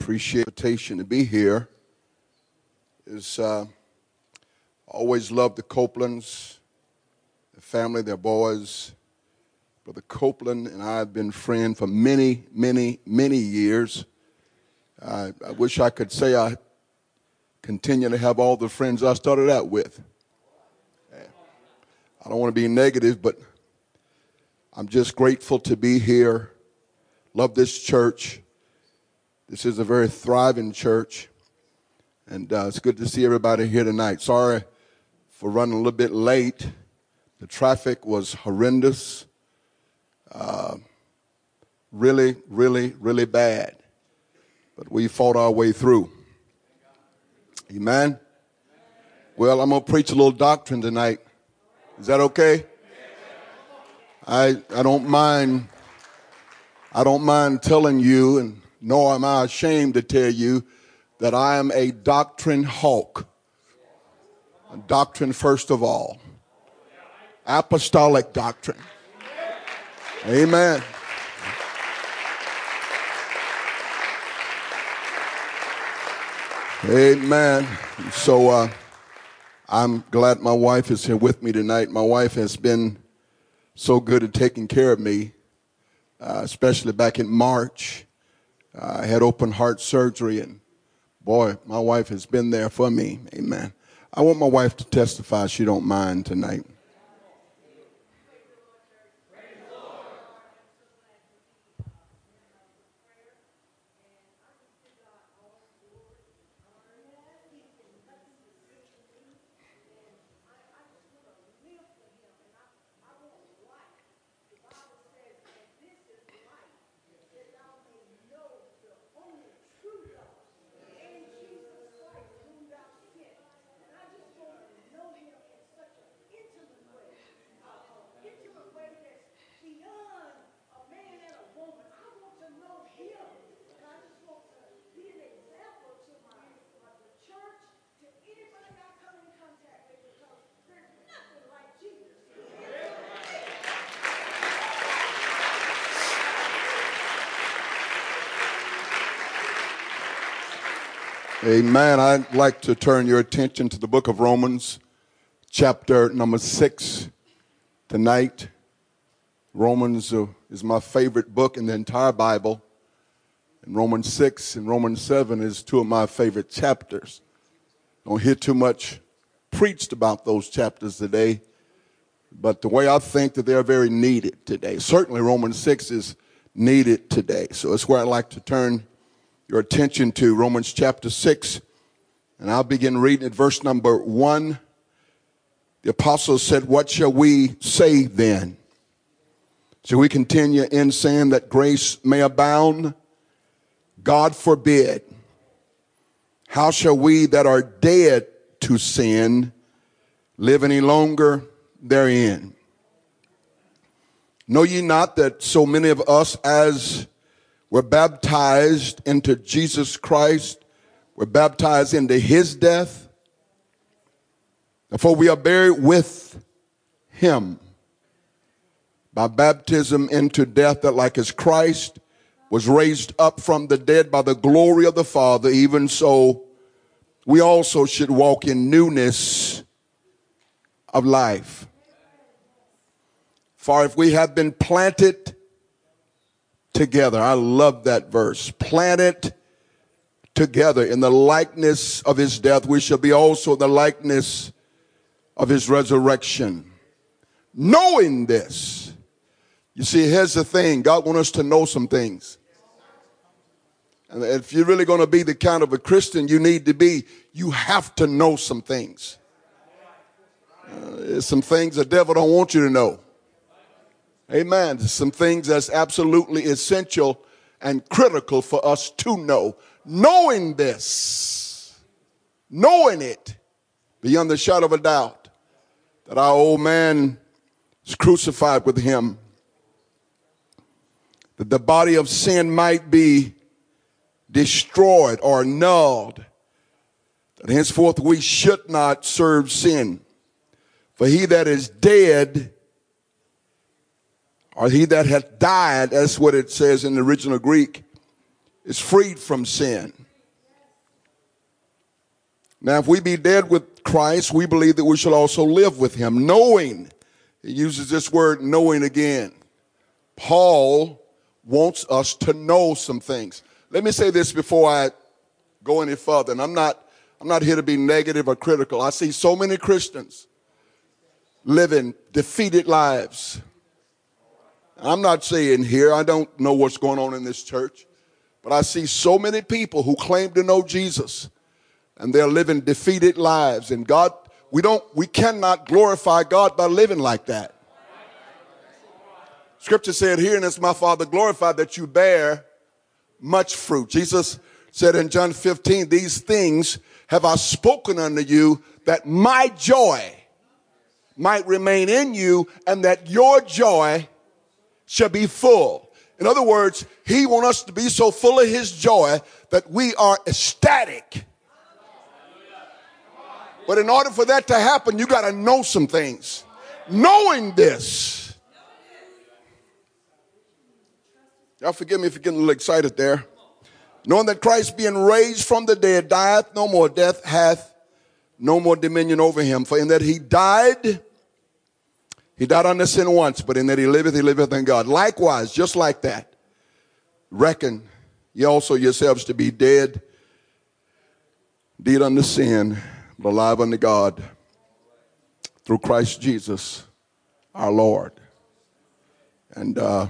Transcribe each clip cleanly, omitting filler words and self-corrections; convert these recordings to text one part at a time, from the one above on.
Appreciate the invitation to be here. Always loved the Copelands, the family, their boys. Brother Copeland and I have been friends for many, many, many years. I wish I could say I continue to have all the friends I started out with. I don't want to be negative, but I'm just grateful to be here. Love this church. This is a very thriving church, and it's good to see everybody here tonight. Sorry for running a little bit late. The traffic was horrendous, really, really, really bad, but we fought our way through. Amen? Well, I'm going to preach a little doctrine tonight. Is that okay? I don't mind telling you, and nor am I ashamed to tell you, that I am a doctrine hawk. A doctrine first of all. Apostolic doctrine. Amen. Amen. So I'm glad my wife is here with me tonight. My wife has been so good at taking care of me, especially back in March. I had open heart surgery, and boy, my wife has been there for me. Amen. I want my wife to testify she don't mind tonight. Amen. I'd like to turn your attention to the book of Romans, chapter number 6 tonight. Romans is my favorite book in the entire Bible. And Romans 6 and Romans 7 is two of my favorite chapters. Don't hear too much preached about those chapters today, but the way I think that they're very needed today. Certainly Romans 6 is needed today. So it's where I'd like to turn your attention to Romans chapter 6, and I'll begin reading at verse number 1. The apostle said, "What shall we say then? Shall we continue in sin that grace may abound? God forbid. How shall we that are dead to sin live any longer therein? Know ye not that so many of us as were baptized into Jesus Christ, were baptized into his death? Therefore we are buried with him by baptism into death, that like as Christ was raised up from the dead by the glory of the Father, even so we also should walk in newness of life. For if we have been planted together," I love that verse, "planted together in the likeness of his death, we shall be also the likeness of his resurrection. Knowing this." You see, here's the thing. God wants us to know some things. And if you're really going to be the kind of a Christian you have to know some things. There's some things the devil don't want you to know. Amen. There's some things that's absolutely essential and critical for us to know. Knowing this, knowing it beyond the shadow of a doubt, that our old man is crucified with him, that the body of sin might be destroyed or annulled, that henceforth we should not serve sin. For he that is dead, or he that hath died, that's what it says in the original Greek, is freed from sin. Now, if we be dead with Christ, we believe that we shall also live with him, knowing. He uses this word knowing again. Paul wants us to know some things. Let me say this before I go any further, and I'm not here to be negative or critical. I see so many Christians living defeated lives. I'm not saying here, I don't know what's going on in this church, but I see so many people who claim to know Jesus, and they're living defeated lives. And God, we cannot glorify God by living like that. Scripture said, "Herein is my Father glorified, that you bear much fruit." Jesus said in John 15, "These things have I spoken unto you, that my joy might remain in you, and that your joy shall be full." In other words, he wants us to be so full of his joy that we are ecstatic. But in order for that to happen, you got to know some things. Knowing this. Y'all forgive me if you're getting a little excited there. Knowing that Christ being raised from the dead dieth no more, death hath no more dominion over him. For in that he died unto sin once, but in that he liveth in God. Likewise, just like that, reckon ye also yourselves to be dead, indeed unto sin, but alive unto God, through Christ Jesus our Lord. And I'd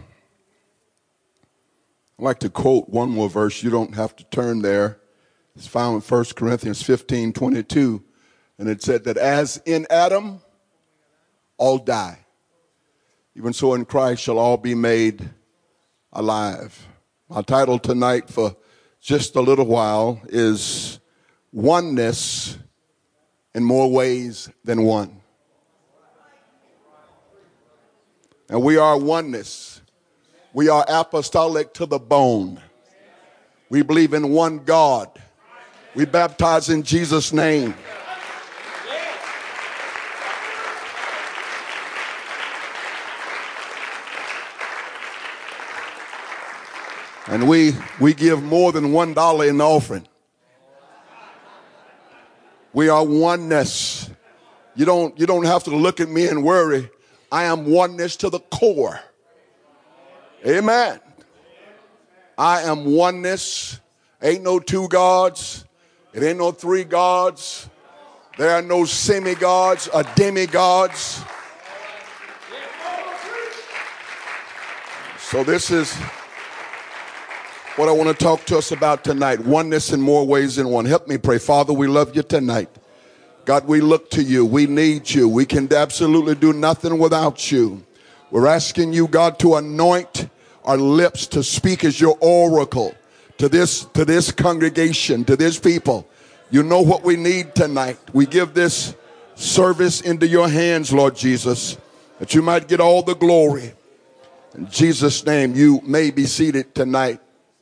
like to quote one more verse. You don't have to turn there. It's found in 1 Corinthians 15:22. And it said that as in Adam all die, even so in Christ shall all be made alive. My title tonight for just a little while is Oneness in More Ways Than One. And we are oneness. We are apostolic to the bone. We believe in one God. We baptize in Jesus' name. And we give more than $1 in the offering. We are oneness. You don't have to look at me and worry. I am oneness to the core. Amen. I am oneness. Ain't no two gods. It ain't no three gods. There are no semi-gods or demigods. So this is what I want to talk to us about tonight. Oneness in more ways than one. Help me pray. Father, we love you tonight. God, we look to you. We need you. We can absolutely do nothing without you. We're asking you, God, to anoint our lips to speak as your oracle to this congregation, to this people. You know what we need tonight. We give this service into your hands, Lord Jesus, that you might get all the glory. In Jesus' name, you may be seated tonight.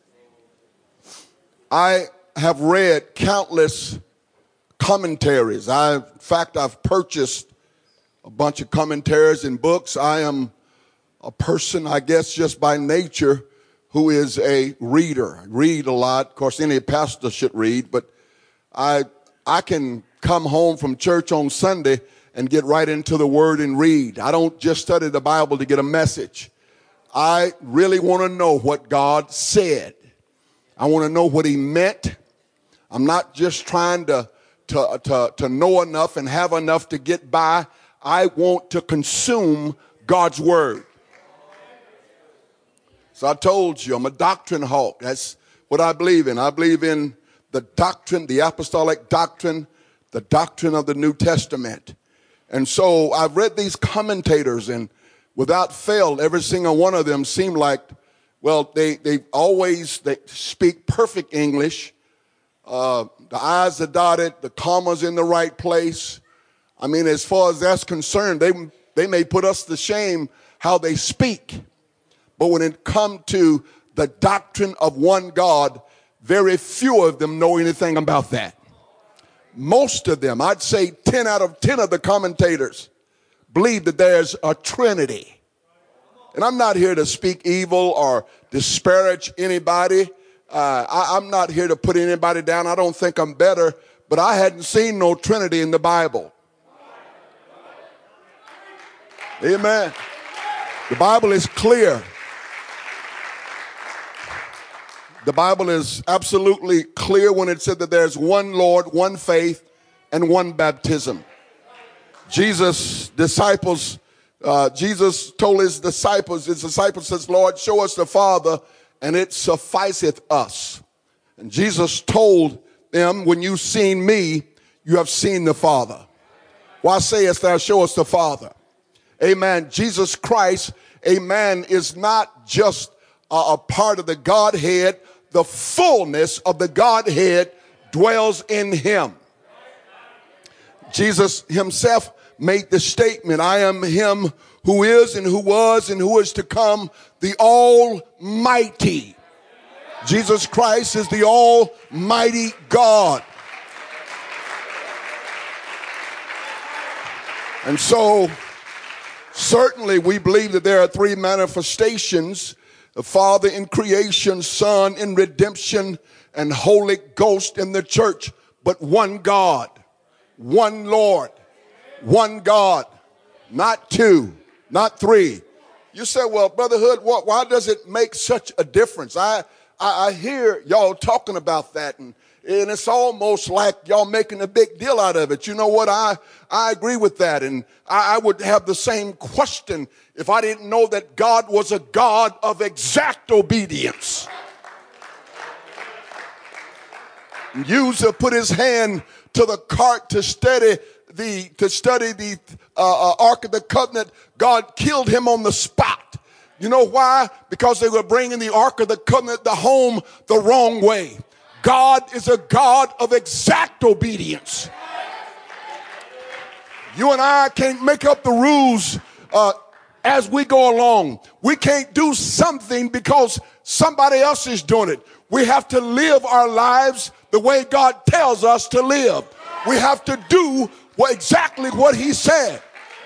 I have read countless commentaries. In fact, I've purchased a bunch of commentaries and books. I am a person, I guess, just by nature, who is a reader. I read a lot. Of course, any pastor should read, but I can come home from church on Sunday and get right into the Word and read. I don't just study the Bible to get a message. I really want to know what God said. I want to know what he meant. I'm not just trying to know enough and have enough to get by. I want to consume God's word. So I told you, I'm a doctrine hawk. That's what I believe in. I believe in the doctrine, the apostolic doctrine, the doctrine of the New Testament. And so I've read these commentators, and without fail, every single one of them seemed like, well, they speak perfect English. The I's are dotted, the comma's in the right place. I mean, as far as that's concerned, they may put us to shame how they speak. But when it comes to the doctrine of one God, very few of them know anything about that. Most of them, I'd say 10 out of 10 of the commentators, believe that there's a Trinity. And I'm not here to speak evil or disparage anybody. I'm not here to put anybody down. I don't think I'm better, but I hadn't seen no Trinity in the Bible. Amen. The Bible is clear. The Bible is absolutely clear when it said that there's one Lord, one faith, and one baptism. Jesus told his disciples says, Lord, show us the Father, and it sufficeth us. And Jesus told them, when you've seen me, you have seen the Father. Why sayest thou, show us the Father? Amen. Jesus Christ, amen, is not just a part of the Godhead. The fullness of the Godhead dwells in him. Jesus himself made the statement, I am him who is and who was and who is to come, the Almighty. Jesus Christ is the Almighty God. And so, certainly we believe that there are three manifestations: the Father in creation, Son in redemption, and Holy Ghost in the church. But one God, one Lord, one God, not two, not three. You say, well, Brother Hood, why does it make such a difference? I hear y'all talking about that, and it's almost like y'all making a big deal out of it. You know what? I agree with that, and I would have the same question if I didn't know that God was a God of exact obedience. Uzzah put his hand to the cart to study the Ark of the Covenant. God killed him on the spot. You know why? Because they were bringing the Ark of the Covenant home the wrong way. God is a God of exact obedience. You and I can't make up the rules as we go along. We can't do something because somebody else is doing it. We have to live our lives the way God tells us to live. We have to do exactly what he said.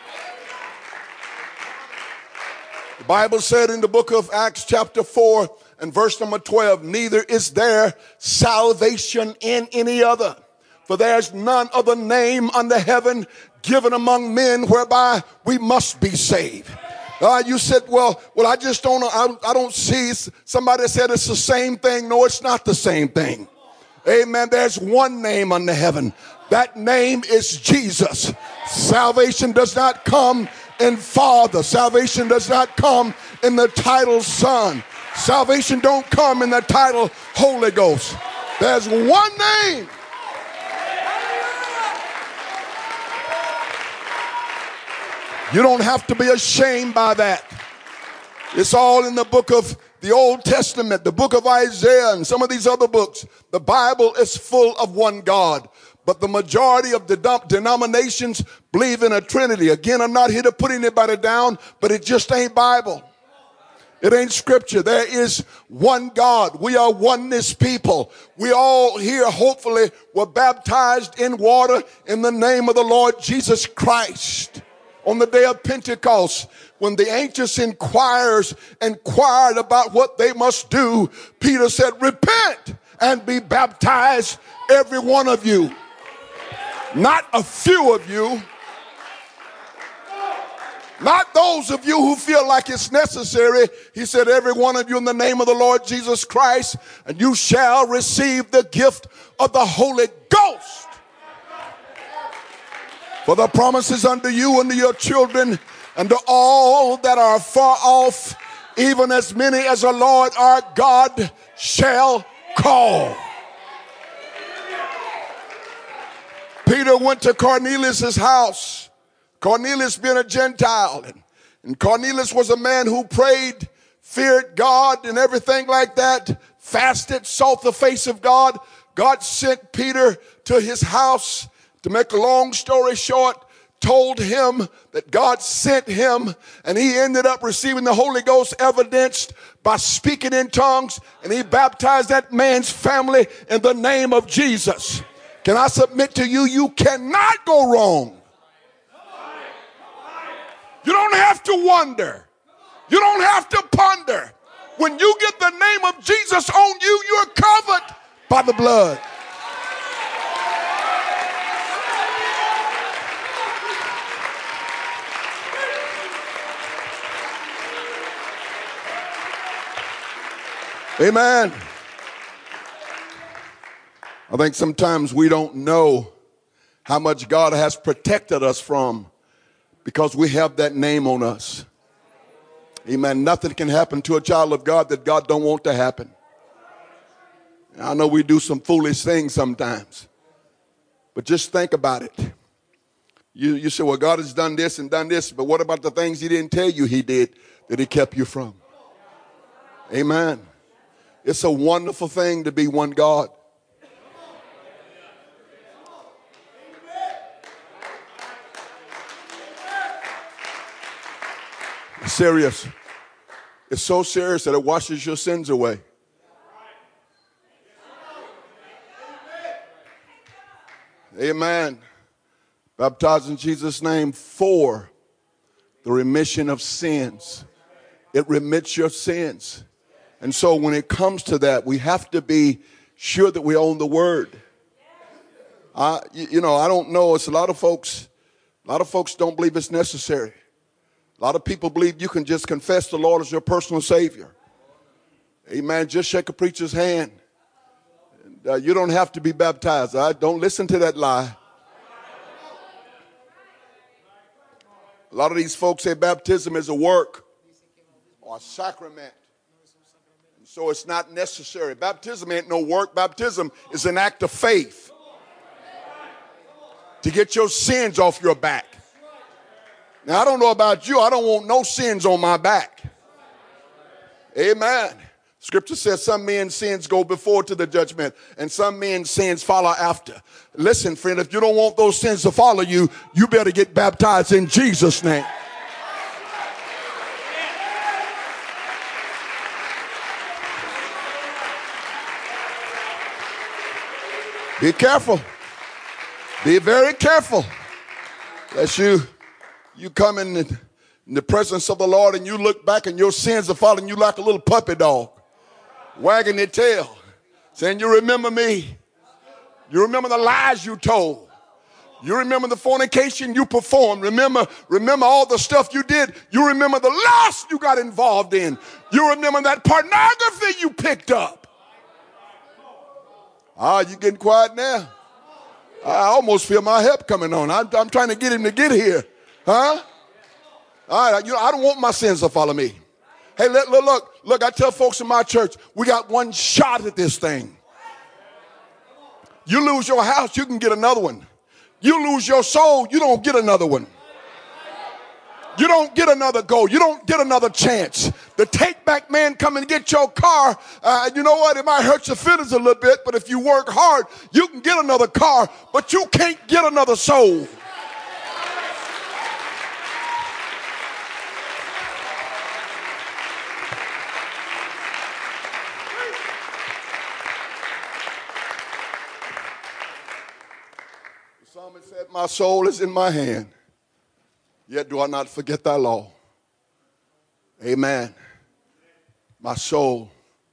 The Bible said in the book of Acts chapter 4 and verse number 12, neither is there salvation in any other, for there's none other name under heaven given among men whereby we must be saved. You said, well, I just don't know. I don't see. Somebody said it's the same thing. No, it's not the same thing. Amen. There's one name under heaven. That name is Jesus. Salvation does not come in Father. Salvation does not come in the title Son. Salvation don't come in the title Holy Ghost. There's one name. You don't have to be ashamed by that. It's all in the book of the Old Testament, the book of Isaiah, and some of these other books. The Bible is full of one God. But the majority of the denominations believe in a Trinity. Again, I'm not here to put anybody down, but it just ain't Bible. It ain't scripture. There is one God. We are oneness people. We all here, hopefully, were baptized in water in the name of the Lord Jesus Christ. On the day of Pentecost, when the ancients inquired about what they must do, Peter said, repent and be baptized, every one of you. Not a few of you. Not those of you who feel like it's necessary. He said, every one of you in the name of the Lord Jesus Christ, and you shall receive the gift of the Holy Ghost. For the promises unto you and to your children and to all that are far off, even as many as the Lord our God shall call. Peter went to Cornelius' house. Cornelius being a Gentile. And Cornelius was a man who prayed, feared God and everything like that, fasted, sought the face of God. God sent Peter to his house. To make a long story short, told him that God sent him, and he ended up receiving the Holy Ghost evidenced by speaking in tongues, and he baptized that man's family in the name of Jesus. Can I submit to you, you cannot go wrong. You don't have to wonder. You don't have to ponder. When you get the name of Jesus on you, you're covered by the blood. Amen. I think sometimes we don't know how much God has protected us from because we have that name on us. Amen. Nothing can happen to a child of God that God don't want to happen. I know we do some foolish things sometimes, but just think about it. You say, well, God has done this and done this, but what about the things he didn't tell you he did that he kept you from? Amen. It's a wonderful thing to be one God. It's serious. It's so serious that it washes your sins away. Amen. Baptized in Jesus' name for the remission of sins. It remits your sins. And so when it comes to that, we have to be sure that we own the word. I don't know. It's a lot of folks don't believe it's necessary. A lot of people believe you can just confess the Lord as your personal Savior. Amen. Just shake a preacher's hand. You don't have to be baptized. Don't listen to that lie. A lot of these folks say baptism is a work or a sacrament. And so it's not necessary. Baptism ain't no work. Baptism is an act of faith to get your sins off your back. Now, I don't know about you. I don't want no sins on my back. Amen. Scripture says some men's sins go before to the judgment and some men's sins follow after. Listen, friend, if you don't want those sins to follow you, you better get baptized in Jesus' name. Be careful. Be very careful. Lest you come in the presence of the Lord and you look back and your sins are following you like a little puppy dog, wagging their tail, saying, you remember me. You remember the lies you told. You remember the fornication you performed. Remember all the stuff you did. You remember the lust you got involved in. You remember that pornography you picked up. You getting quiet now? I almost feel my help coming on. I'm trying to get him to get here. Huh? All right, I don't want my sins to follow me. Hey, look, I tell folks in my church, we got one shot at this thing. You lose your house, you can get another one. You lose your soul, you don't get another one. You don't get another go. You don't get another chance. The take-back man come and get your car. You know what? It might hurt your feelings a little bit, but if you work hard, you can get another car, but you can't get another soul. The psalmist said, my soul is in my hand. Yet do I not forget thy law. Amen. My soul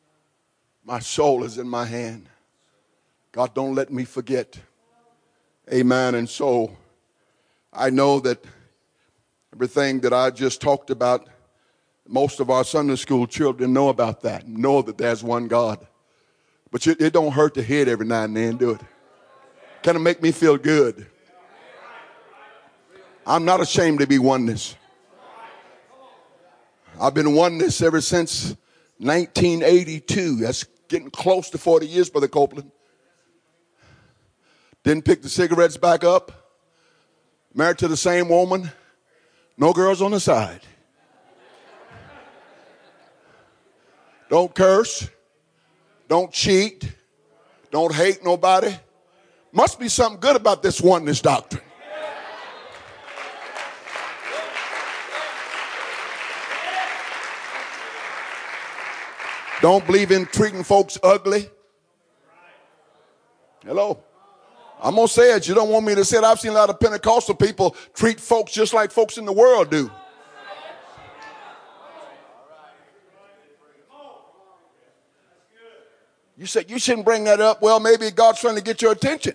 is in my hand. God, don't let me forget. Amen. And so I know that everything that I just talked about, most of our Sunday school children know about that, know that there's one God. But it don't hurt to hear it every now and then, do it? Kind of make me feel good. I'm not ashamed to be oneness. I've been oneness ever since 1982. That's getting close to 40 years, Brother Copeland. Didn't pick the cigarettes back up. Married to the same woman. No girls on the side. Don't curse. Don't cheat. Don't hate nobody. Must be something good about this oneness doctrine. Don't believe in treating folks ugly. Hello. I'm going to say it. You don't want me to say it. I've seen a lot of Pentecostal people treat folks just like folks in the world do. You said, you shouldn't bring that up. Well, maybe God's trying to get your attention.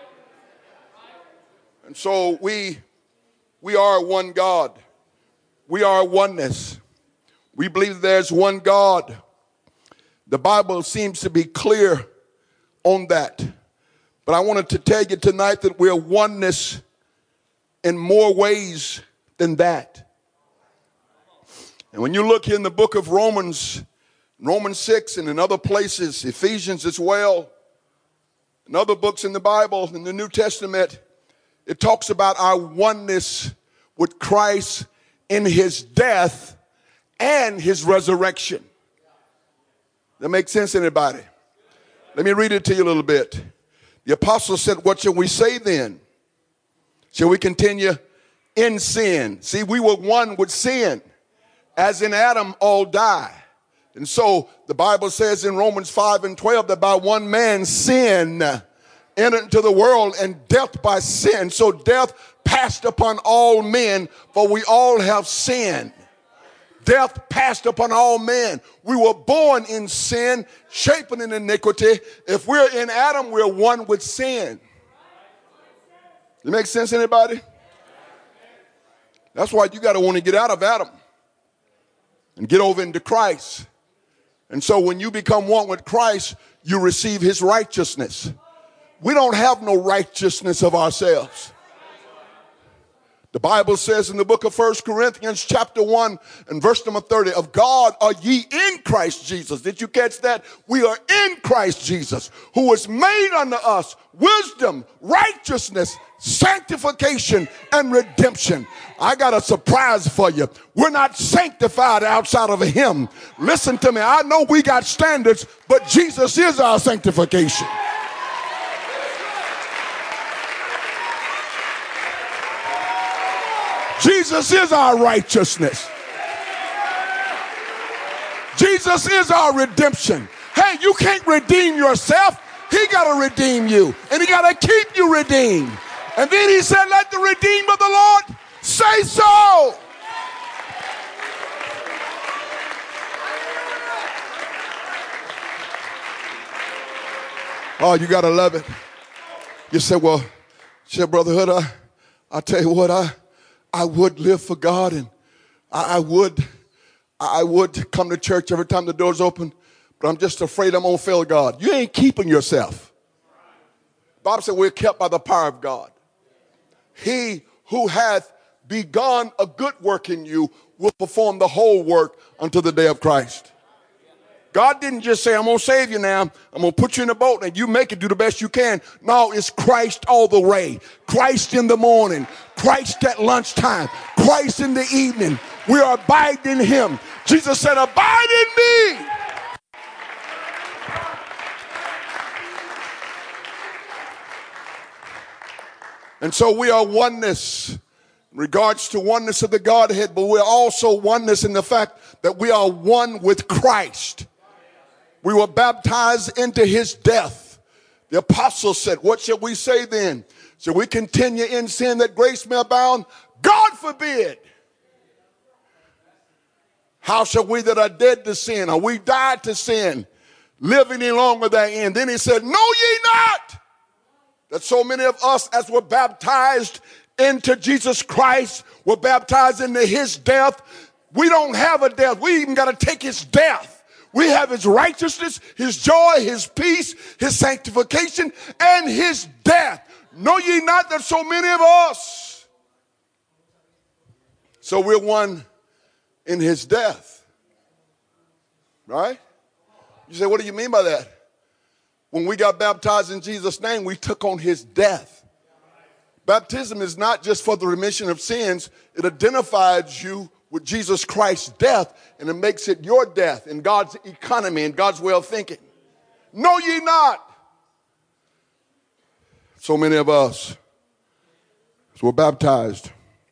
And so we are one God. We are oneness. We believe there's one God. The Bible seems to be clear on that. But I wanted to tell you tonight that we're oneness in more ways than that. And when you look here in the book of Romans 6 and in other places, Ephesians as well, and other books in the Bible, in the New Testament, it talks about our oneness with Christ in his death and his resurrection. That makes sense to anybody? Let me read it to you a little bit. The apostle said, what shall we say then? Shall we continue in sin? See, we were one with sin. As in Adam, all die. And so the Bible says in Romans 5:12 that by one man sin entered into the world, and death by sin. So death passed upon all men, for we all have sinned. Death passed upon all men. We were born in sin, shapen in iniquity. If we're in Adam, we're one with sin. Does it make sense to anybody? That's why you got to want to get out of Adam and get over into Christ. And so when you become one with Christ, you receive his righteousness. We don't have no righteousness of ourselves. The Bible says in the book of 1 Corinthians chapter 1 and verse number 30, of God are ye in Christ Jesus. Did you catch that? We are in Christ Jesus, who was made unto us wisdom, righteousness, sanctification, and redemption. I got a surprise for you. We're not sanctified outside of him. Listen to me. I know we got standards, but Jesus is our sanctification. Jesus is our righteousness. Jesus is our redemption. Hey, you can't redeem yourself. He got to redeem you, and he got to keep you redeemed. And then he said, let the redeemed of the Lord say so. Oh, you got to love it. You say, well, Brother Hood, I tell you what, I would live for God, and I would come to church every time the door's open, but I'm just afraid I'm going to fail God. You ain't keeping yourself. Bob said we're kept by the power of God. He who hath begun a good work in you will perform the whole work until the day of Christ. God didn't just say, I'm going to save you now. I'm going to put you in a boat and you make it, do the best you can. No, it's Christ all the way. Christ in the morning. Christ at lunchtime. Christ in the evening. We are abiding in him. Jesus said, abide in me. And so we are oneness in regards to oneness of the Godhead, but we're also oneness in the fact that we are one with Christ. We were baptized into his death. The apostle said, what shall we say then? Shall we continue in sin that grace may abound? God forbid. How shall we that are dead to sin, or we died to sin, live any longer therein? Then he said, know ye not that so many of us as were baptized into Jesus Christ, were baptized into his death? We don't have a death. We even got to take his death. We have his righteousness, his joy, his peace, his sanctification, and his death. Know ye not that so many of us? So we're one in his death. Right? You say, what do you mean by that? When we got baptized in Jesus' name, we took on his death. Baptism is not just for the remission of sins. It identifies you with Jesus Christ's death, and it makes it your death in God's economy and God's way of thinking. Know ye not? So many of us were baptized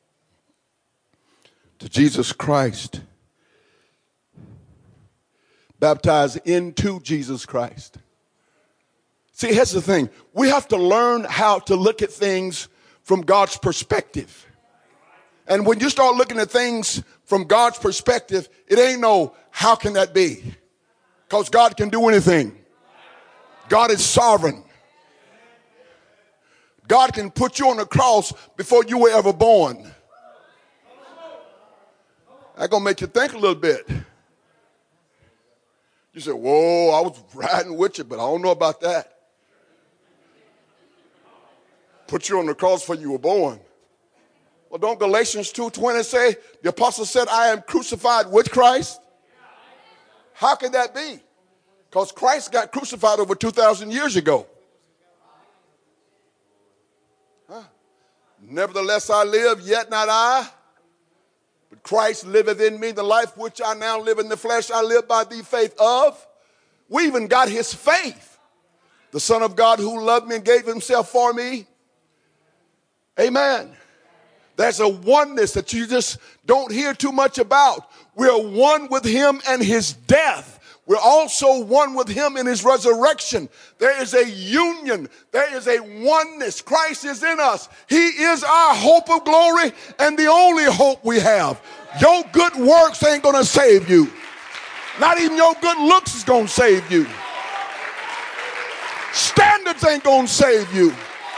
to Jesus Christ, baptized into Jesus Christ. See, here's the thing. We have to learn how to look at things from God's perspective. And when you start looking at things from God's perspective, it ain't no, how can that be? Because God can do anything. God is sovereign. God can put you on the cross before you were ever born. That's going to make you think a little bit. You say, whoa, I was riding with you, but I don't know about that. Put you on the cross before you were born. Well, don't Galatians 2:20 say, the apostle said, I am crucified with Christ? How can that be? Because Christ got crucified over 2,000 years ago. Nevertheless I live, yet not I, but Christ liveth in me. The life which I now live in the flesh, I live by the faith of. We even got his faith. The Son of God who loved me and gave himself for me. Amen. There's a oneness that you just don't hear too much about. We're one with him and his death. We're also one with him in his resurrection. There is a union. There is a oneness. Christ is in us. He is our hope of glory and the only hope we have. Your good works ain't going to save you. Not even your good looks is going to save you. Standards ain't going to save you.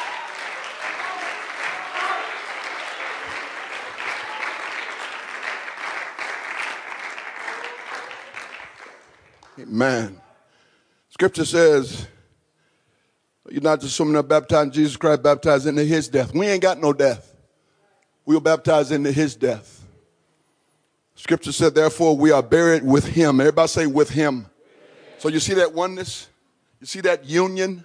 Amen. Scripture says, you're not just swimming up baptized in Jesus Christ, baptized into his death. We ain't got no death. We were baptized into his death. Scripture said, therefore, we are buried with him. Everybody say with him. So you see that oneness? You see that union?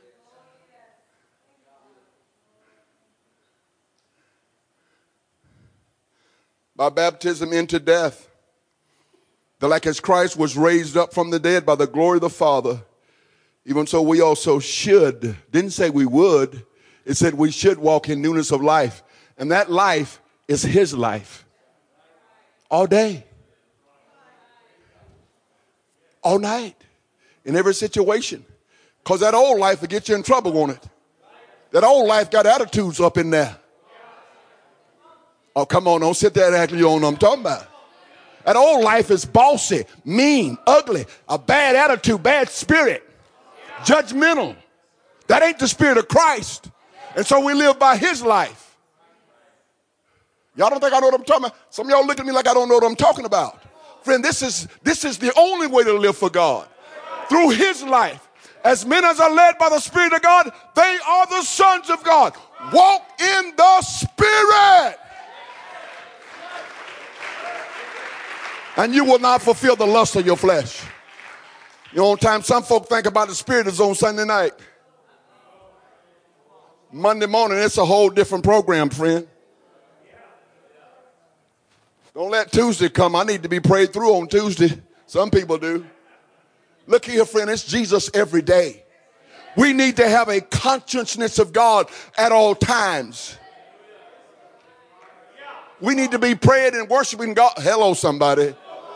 By baptism into death. That like as Christ was raised up from the dead by the glory of the Father, even so we also should, didn't say we would, it said we should walk in newness of life. And that life is his life. All day. All night. In every situation. Because that old life will get you in trouble, won't it? That old life got attitudes up in there. Oh, come on, don't sit there and act like you don't know what I'm talking about. That old life is bossy, mean, ugly, a bad attitude, bad spirit, judgmental. That ain't the spirit of Christ. And so we live by his life. Y'all don't think I know what I'm talking about? Some of y'all look at me like I don't know what I'm talking about. Friend, this is the only way to live for God. Through his life. As men as are led by the Spirit of God, they are the sons of God. Walk in the Spirit. And you will not fulfill the lust of your flesh. You know, time some folk think about the Spirit is on Sunday night. Monday morning, it's a whole different program, friend. Don't let Tuesday come. I need to be prayed through on Tuesday. Some people do. Look here, friend, it's Jesus every day. We need to have a consciousness of God at all times. We need to be praying and worshiping God. Hello, somebody.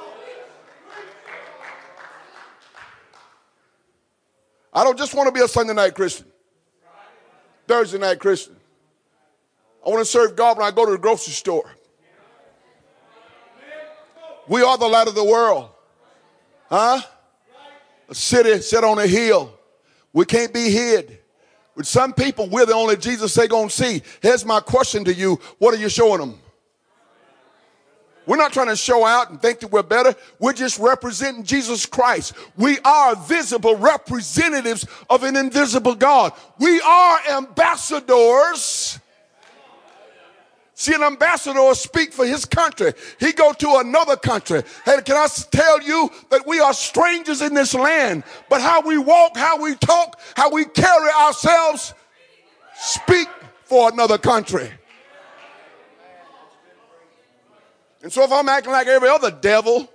I don't just want to be a Sunday night Christian. Thursday night Christian. I want to serve God when I go to the grocery store. We are the light of the world. Huh? A city set on a hill. We can't be hid. With some people, we're the only Jesus they're going to see. Here's my question to you. What are you showing them? We're not trying to show out and think that we're better. We're just representing Jesus Christ. We are visible representatives of an invisible God. We are ambassadors. See, an ambassador speak for his country. He go to another country. Hey, can I tell you that we are strangers in this land? But how we walk, how we talk, how we carry ourselves, speak for another country. And so if I'm acting like every other devil,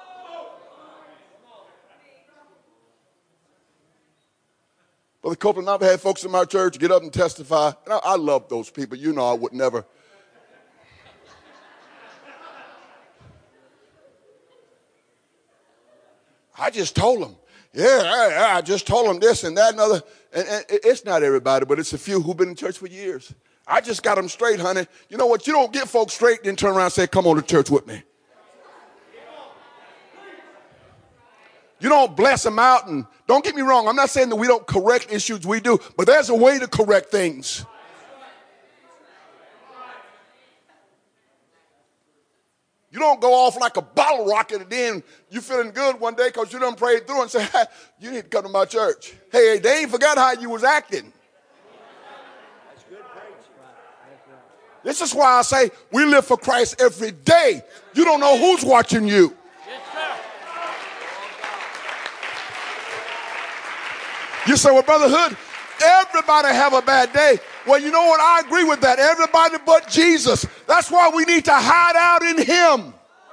Brother Copeland, I've had folks in my church get up and testify. And I love those people. You know I would never. I just told them. Yeah, I just told them this and that and other. And it's not everybody, but it's a few who've been in church for years. I just got them straight, honey. You know what? You don't get folks straight and then turn around and say, come on to church with me. You don't bless them out. And don't get me wrong, I'm not saying that we don't correct issues, we do, but there's a way to correct things. You don't go off like a bottle rocket and then you feeling good one day because you done prayed through and say, hey, you need to come to my church. Hey, they ain't forgot how you was acting. This is why I say we live for Christ every day. You don't know who's watching you. You say, well, Brother Hood, everybody have a bad day. Well, you know what? I agree with that. Everybody but Jesus. That's why we need to hide out in him.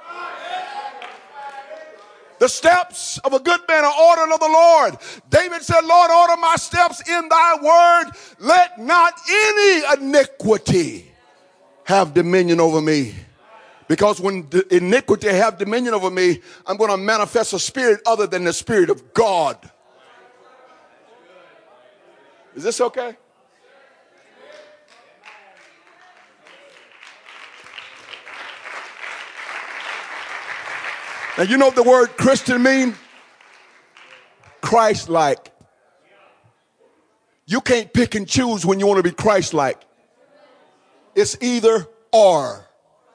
The steps of a good man are ordered of the Lord. David said, Lord, order my steps in thy word. Let not any iniquity have dominion over me. Because when iniquity have dominion over me, I'm going to manifest a spirit other than the Spirit of God. Is this okay? Now, you know what the word Christian mean? Christ-like. You can't pick and choose when you want to be Christ-like. It's either or.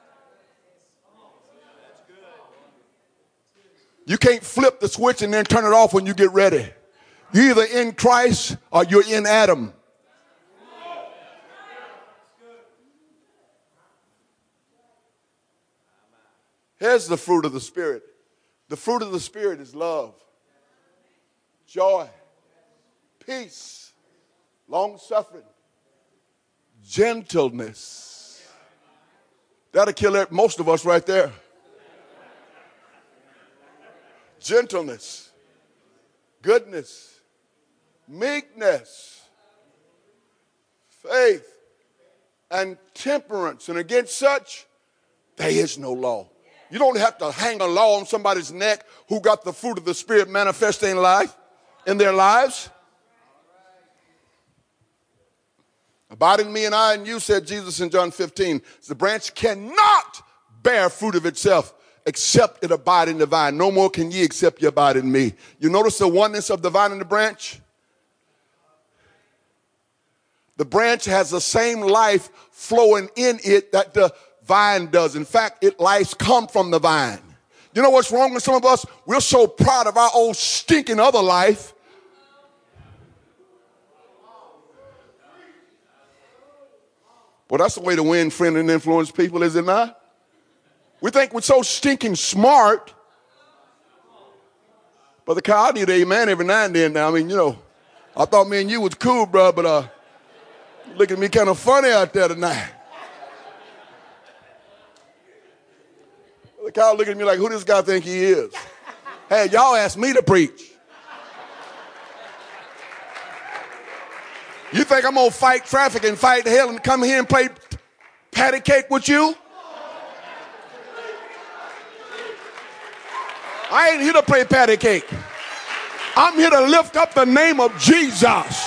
You can't flip the switch and then turn it off when you get ready. You're either in Christ or you're in Adam. Here's the fruit of the Spirit. The fruit of the Spirit is love, joy, peace, long-suffering, gentleness. That'll kill most of us right there. Gentleness, goodness, meekness, faith, and temperance. And against such, there is no law. You don't have to hang a law on somebody's neck who got the fruit of the Spirit manifesting in their lives. Abide in me and I in you, said Jesus in John 15. The branch cannot bear fruit of itself except it abide in the vine. No more can ye except ye abide in me. You notice the oneness of the vine and the branch? The branch has the same life flowing in it that the vine does. In fact, life comes from the vine. You know what's wrong with some of us? We're so proud of our old stinking other life. Well, that's the way to win, friend, and influence people, is it not? We think we're so stinking smart. Brother Kyle, I need an amen every now and then now. I mean, you know, I thought me and you was cool, bro, but look at me kind of funny out there tonight. Brother Kyle looking at me like, who this guy think he is? Hey, y'all asked me to preach. You think I'm going to fight traffic and fight hell and come here and play patty cake with you? I ain't here to play patty cake. I'm here to lift up the name of Jesus.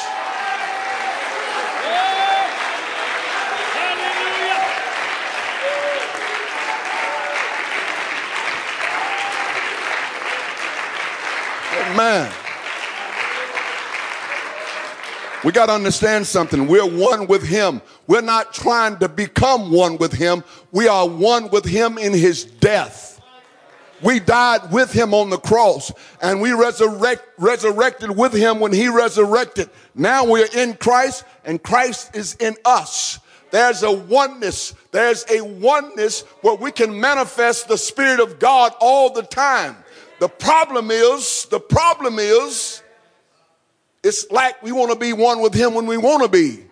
Amen. We got to understand something. We're one with him. We're not trying to become one with him. We are one with him in his death. We died with him on the cross, and we resurrected with him when he resurrected. Now we're in Christ, and Christ is in us. There's a oneness. There's a oneness where we can manifest the Spirit of God all the time. The problem is, it's like we want to be one with him when we want to be.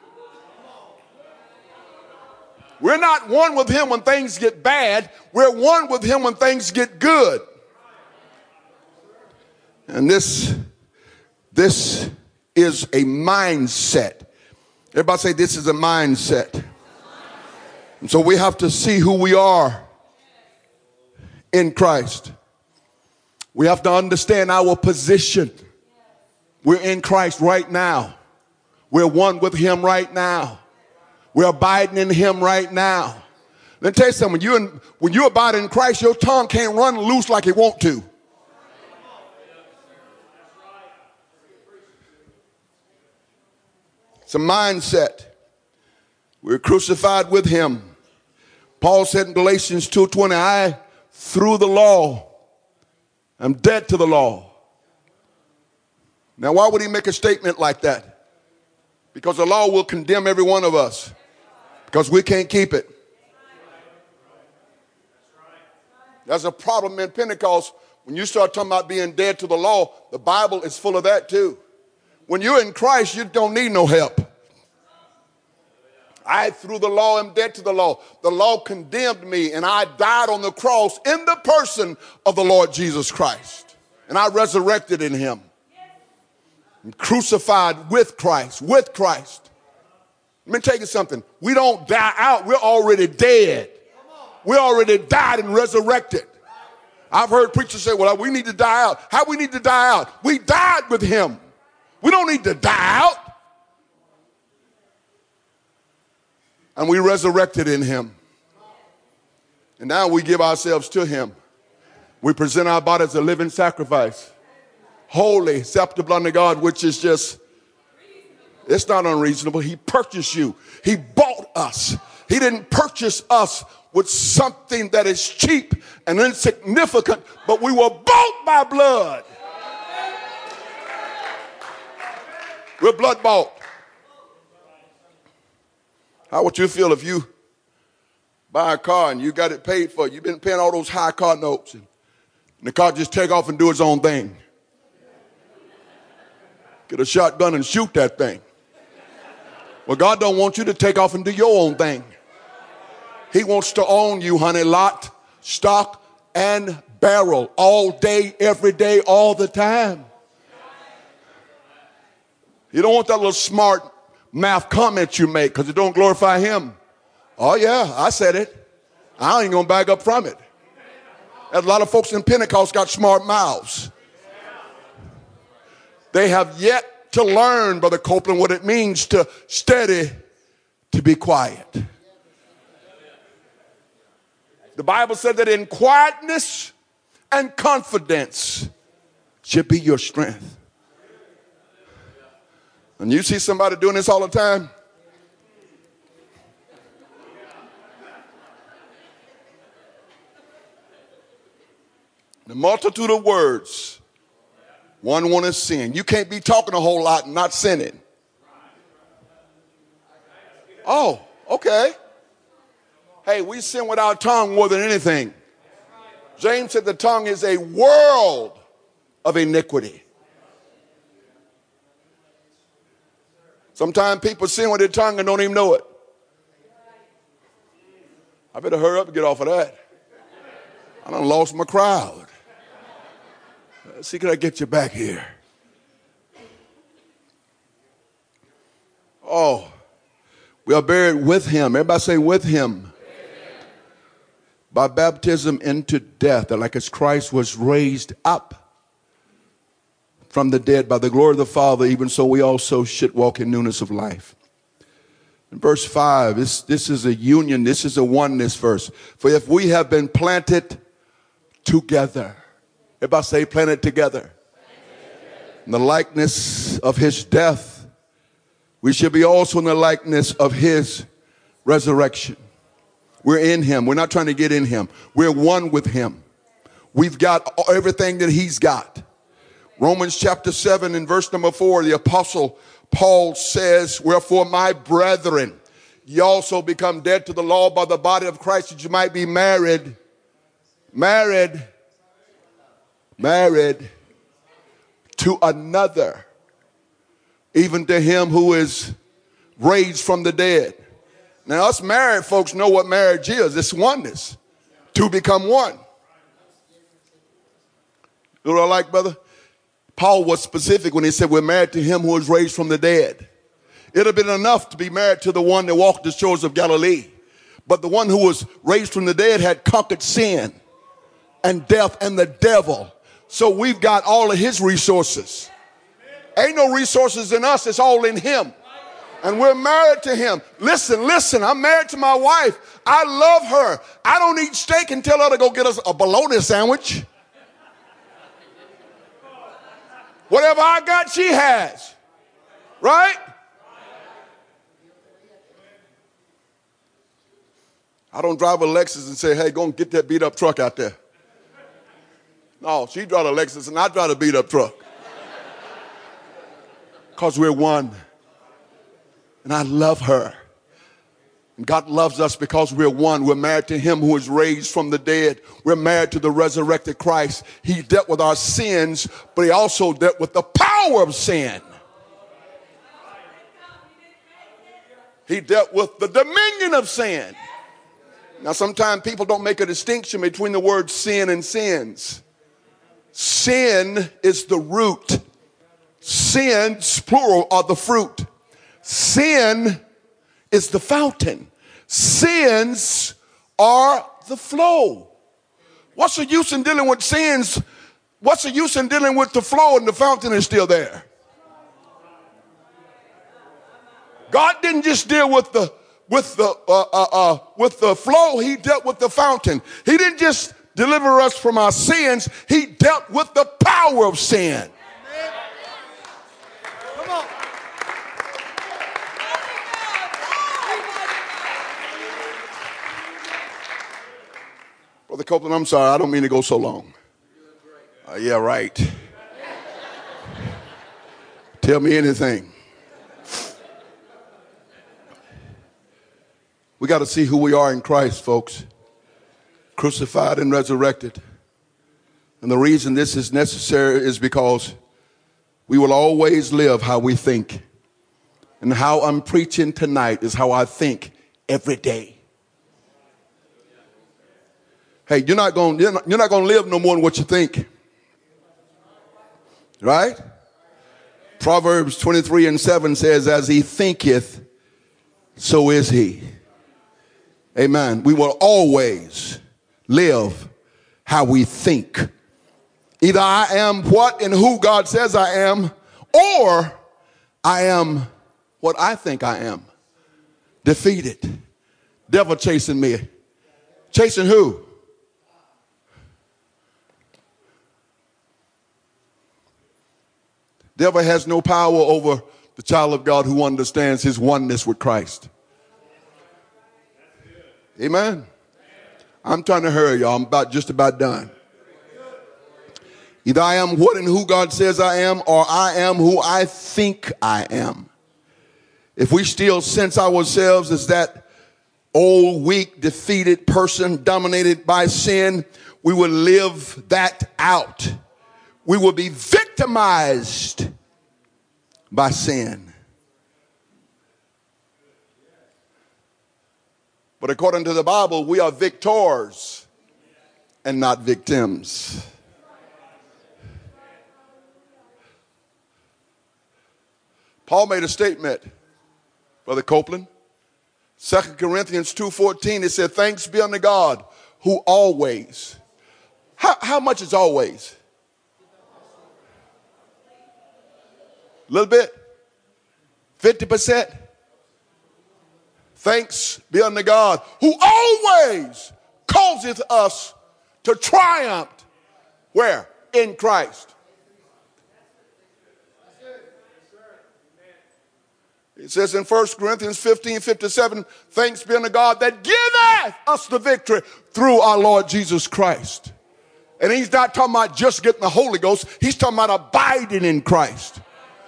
We're not one with him when things get bad. We're one with him when things get good. And this is a mindset. Everybody say this is a mindset. And so we have to see who we are in Christ. We have to understand our position. We're in Christ right now. We're one with him right now. We're abiding in him right now. Let me tell you something. When you abide in Christ, your tongue can't run loose like it want to. It's a mindset. We're crucified with him. Paul said in Galatians 2:20, I, through the law, am dead to the law. Now, why would he make a statement like that? Because the law will condemn every one of us. Because we can't keep it. There's a problem in Pentecost. When you start talking about being dead to the law, the Bible is full of that too. When you're in Christ, you don't need no help. I, through the law, am dead to the law. The law condemned me, and I died on the cross in the person of the Lord Jesus Christ. And I resurrected in him. I'm crucified with Christ, with Christ. Let me tell you something. We don't die out. We're already dead. We already died and resurrected. I've heard preachers say, well, we need to die out. How we need to die out? We died with him. We don't need to die out. And we resurrected in him. And now we give ourselves to him. We present our body as a living sacrifice. Holy, acceptable unto God, which is just, it's not unreasonable. He purchased you. He bought us. He didn't purchase us with something that is cheap and insignificant, but we were bought by blood. We're blood bought. How would you feel if you buy a car and you got it paid for? You've been paying all those high car notes, and the car just take off and do its own thing. Get a shotgun and shoot that thing. Well, God don't want you to take off and do your own thing. He wants to own you, honey, lock, stock, and barrel all day, every day, all the time. You don't want that little smart math comment you make because it don't glorify him. Oh, yeah, I said it. I ain't going to back up from it. There's a lot of folks in Pentecost got smart mouths. They have yet to learn, Brother Copeland, what it means to study to be quiet. The Bible said that in quietness and confidence should be your strength. And you see somebody doing this all the time? The multitude of words, one want to sin. You can't be talking a whole lot and not sinning. Oh, okay. Hey, we sin with our tongue more than anything. James said the tongue is a world of iniquity. Sometimes people sin with their tongue and don't even know it. I better hurry up and get off of that. I done lost my crowd. Let's see, can I get you back here? Oh, we are buried with him. Everybody say with him. By baptism into death, like as Christ was raised up from the dead by the glory of the Father, even so we also should walk in newness of life. In verse 5, this is a union, this is a oneness verse. For if we have been planted together, everybody say planted together, in the likeness of his death, we should be also in the likeness of his resurrection. We're in him. We're not trying to get in him. We're one with him. We've got everything that he's got. Romans chapter 7 and verse number 4, the apostle Paul says, wherefore my brethren, ye also become dead to the law by the body of Christ, that you might be married to another, even to him who is raised from the dead. Now, us married folks know what marriage is. It's oneness. Two become one. You know what I like, brother? Paul was specific when he said we're married to him who was raised from the dead. It would have been enough to be married to the one that walked the shores of Galilee. But the one who was raised from the dead had conquered sin and death and the devil. So we've got all of his resources. Ain't no resources in us. It's all in him. And we're married to him. Listen, I'm married to my wife. I love her. I don't eat steak and tell her to go get us a bologna sandwich. Whatever I got, she has. Right? I don't drive a Lexus and say, hey, go and get that beat up truck out there. No, she drives a Lexus and I drive a beat up truck. Because we're one. And I love her. And God loves us because we're one. We're married to him who is raised from the dead. We're married to the resurrected Christ. He dealt with our sins, but he also dealt with the power of sin. He dealt with the dominion of sin. Now, sometimes people don't make a distinction between the word sin and sins. Sin is the root. Sins, plural, are the fruit. Sin is the fountain. Sins are the flow. What's the use in dealing with sins? What's the use in dealing with the flow and the fountain is still there? God didn't just deal with the flow. He dealt with the fountain. He didn't just deliver us from our sins. He dealt with the power of sin. Come on. Brother Copeland, I'm sorry. I don't mean to go so long. Yeah, right. Tell me anything. We got to see who we are in Christ, folks. Crucified and resurrected. And the reason this is necessary is because we will always live how we think. And how I'm preaching tonight is how I think every day. Hey, you're not going to live no more than what you think. Right? Proverbs 23:7 says, as he thinketh, so is he. Amen. We will always live how we think. Either I am what and who God says I am, or I am what I think I am. Defeated. Devil chasing me. Chasing who? Devil has no power over the child of God who understands his oneness with Christ. Amen. I'm trying to hurry, y'all. I'm just about done. Either I am what and who God says I am, or I am who I think I am. If we still sense ourselves as that old, weak, defeated person dominated by sin, we will live that out. We will be victimized by sin. But according to the Bible, we are victors and not victims. Paul made a statement, Brother Copeland. 2 Corinthians 2:14, it said, thanks be unto God who always. How much is always? A little bit? 50%? Thanks be unto God who always causeth us to triumph. Where? In Christ. It says in 1 Corinthians 15:57, thanks be unto God that giveth us the victory through our Lord Jesus Christ. And he's not talking about just getting the Holy Ghost. He's talking about abiding in Christ.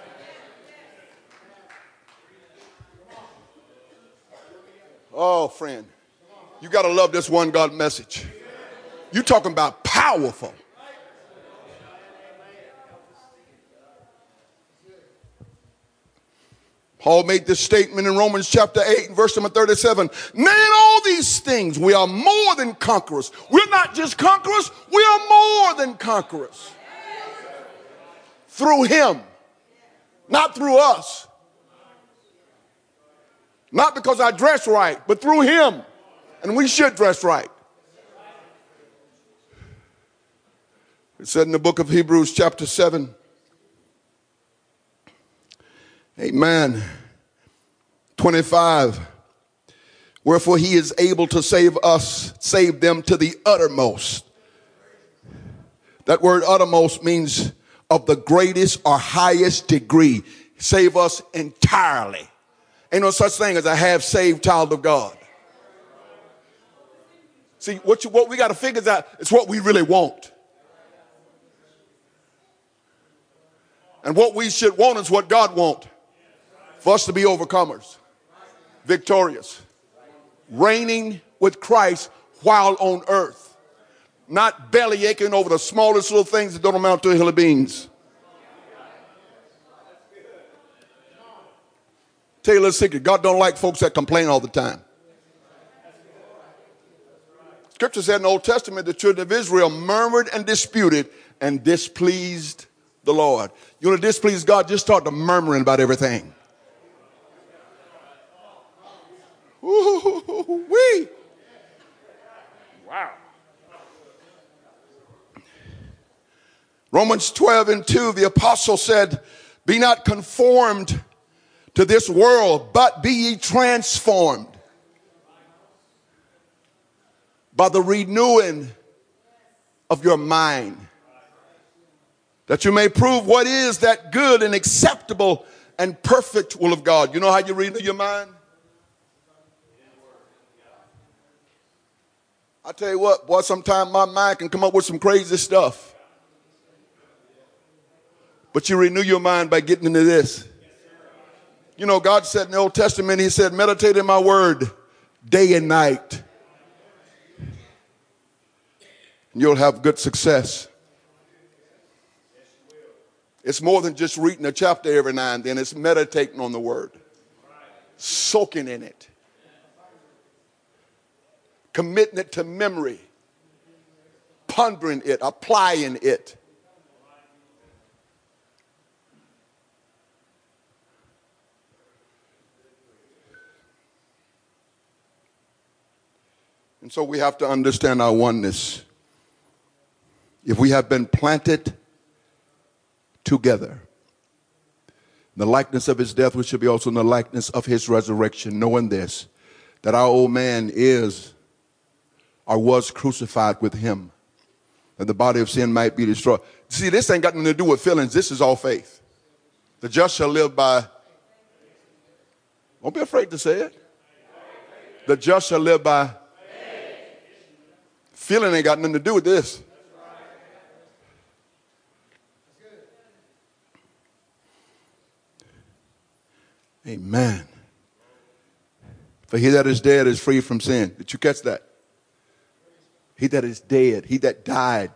Oh, friend, you got to love this one God message. You're talking about powerful. Paul made this statement in Romans chapter 8 and verse number 37. Nay, in all these things, we are more than conquerors. We're not just conquerors, we are more than conquerors. Through him, not through us. Not because I dress right, but through him. And we should dress right. It said in the book of Hebrews chapter 7. Amen. 25. Wherefore he is able to save them to the uttermost. That word uttermost means of the greatest or highest degree. Save us entirely. Ain't no such thing as a half-saved child of God. See, what we got to figure out is what we really want. And what we should want is what God wants. For us to be overcomers, victorious, reigning with Christ while on earth. Not belly aching over the smallest little things that don't amount to a hill of beans. Tell you a little secret. God don't like folks that complain all the time. Scripture said in the Old Testament, the children of Israel murmured and disputed and displeased the Lord. You want to displease God? Just start to murmuring about everything. Ooh-wee. Wow. Romans 12:2, the apostle said, be not conformed to this world, but be ye transformed by the renewing of your mind, that you may prove what is that good and acceptable and perfect will of God. You know how you renew your mind? I tell you what, boy, sometimes my mind can come up with some crazy stuff. But you renew your mind by getting into this. You know, God said in the Old Testament, he said, meditate in my word day and night. And you'll have good success. It's more than just reading a chapter every now and then. It's meditating on the word, soaking in it, committing it to memory, pondering it, applying it. And so we have to understand our oneness. If we have been planted together, in the likeness of his death, we should be also in the likeness of his resurrection, knowing this, that our old man is or was crucified with him, that the body of sin might be destroyed. See, this ain't got nothing to do with feelings. This is all faith. The just shall live by, don't be afraid to say it. The just shall live by. Feeling ain't got nothing to do with this. Amen. For he that is dead is free from sin. Did you catch that? He that is dead, he that died.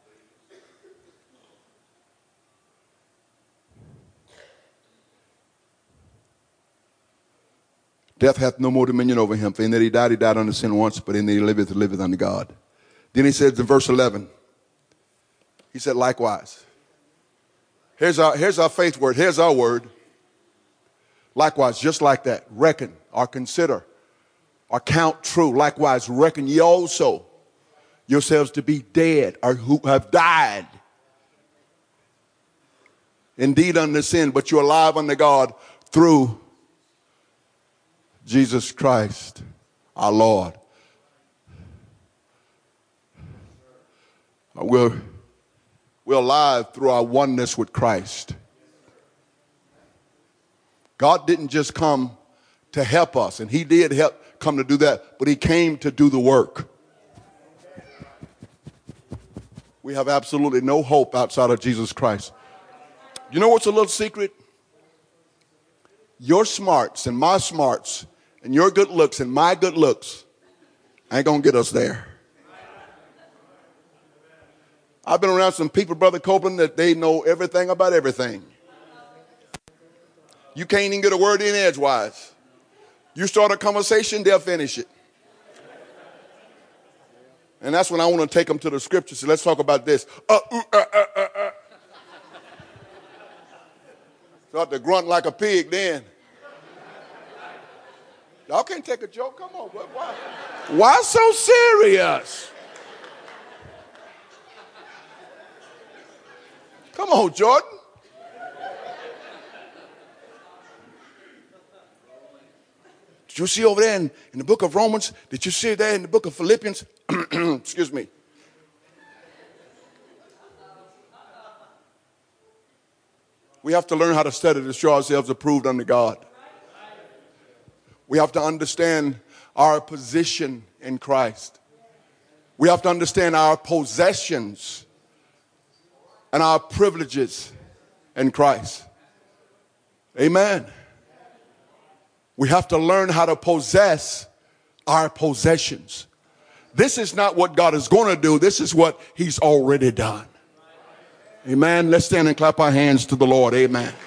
Death hath no more dominion over him. For in that he died unto sin once, but in that he liveth unto God. Then he says in verse 11, he said, likewise. Here's our faith word. Here's our word. Likewise, just like that, reckon or consider or count true. Likewise, reckon ye also yourselves to be dead or who have died indeed unto sin, but you're alive unto God through Jesus Christ, our Lord. We're alive through our oneness with Christ. God didn't just come to help us, and he did come to do that, but he came to do the work. We have absolutely no hope outside of Jesus Christ. You know what's a little secret? Your smarts and my smarts and your good looks and my good looks ain't going to get us there. I've been around some people, Brother Copeland, that they know everything about everything. You can't even get a word in edgewise. You start a conversation, they'll finish it. And that's when I want to take them to the scriptures. So let's talk about this. Start to grunt like a pig then. Y'all can't take a joke. Come on. Why? Why so serious? Come on, Jordan. Did you see over there in the book of Romans? Did you see there in the book of Philippians? Excuse me. We have to learn how to study to show ourselves approved unto God. We have to understand our position in Christ. We have to understand our possessions and our privileges in Christ. Amen. We have to learn how to possess our possessions. This is not what God is going to do. This is what he's already done. Amen. Let's stand and clap our hands to the Lord. Amen.